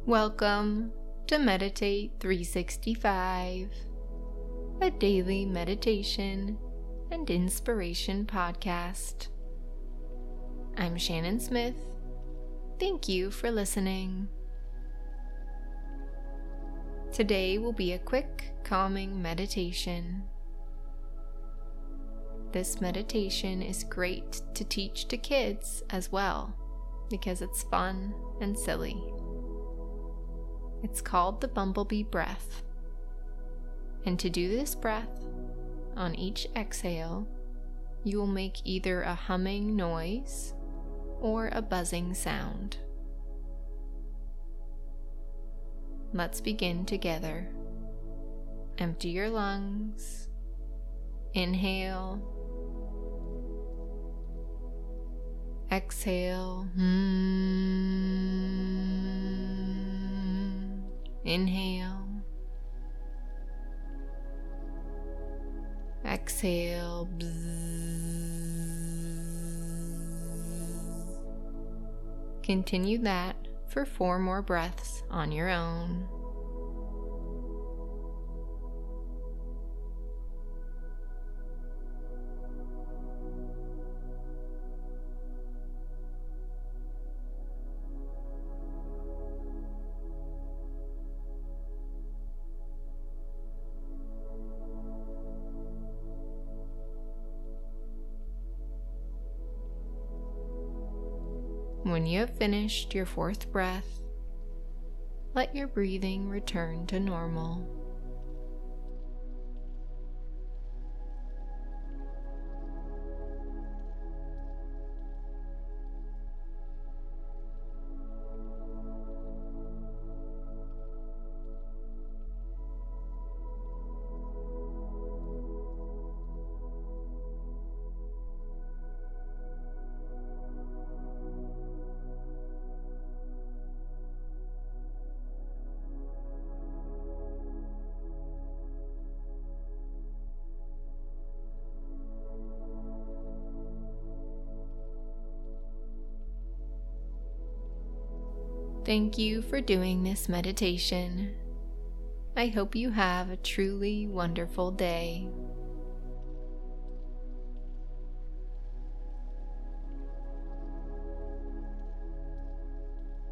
Welcome to Meditate 365, a daily meditation and inspiration podcast. I'm Shannon Smith. Thank you for listening. Today will be a quick, calming meditation. This meditation is great to teach to kids as well because it's fun and silly. It's called the Bumblebee Breath. And to do this breath, on each exhale, you will make either a humming noise or a buzzing sound. Let's begin together. Empty your lungs. Inhale. Exhale. Inhale. Exhale. Continue that for 4 more breaths on your own. When you have finished your 4th breath, let your breathing return to normal. Thank you for doing this meditation. I hope you have a truly wonderful day.